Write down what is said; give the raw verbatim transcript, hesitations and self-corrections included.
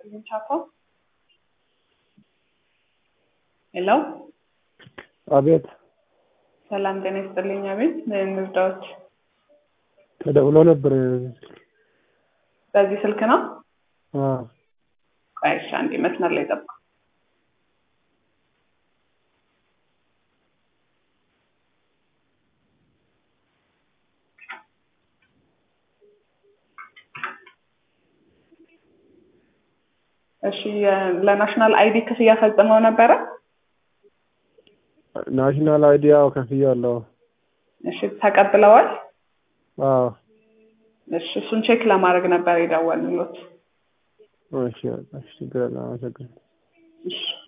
ይስጥልኝ ቻፓ። ሄሎ አቤት። ሰላም ጤና ይስጥልኝ። አቤት ምን ልርዳዎት? ተደውሎ ነበር። በዚህ ስልክ ነው? አዎ። ቆይ እሺ፣ አንዴ መስመር ላይ ጠብቁ። እሺ፣ ለናሽናል አይዲ ክፍያ ፈጽመው ነበረ? ናሽናል አይዲ ያው ከፍያለሁ። እሺ፣ ተቀብለዋል? አዎ። እሺ፣ እሱን ቼክ ለማድረግ ነበር የደወልኩት። እሺ፣ እሺ፣ ችግር የለም። አመሰግናለሁ። እሺ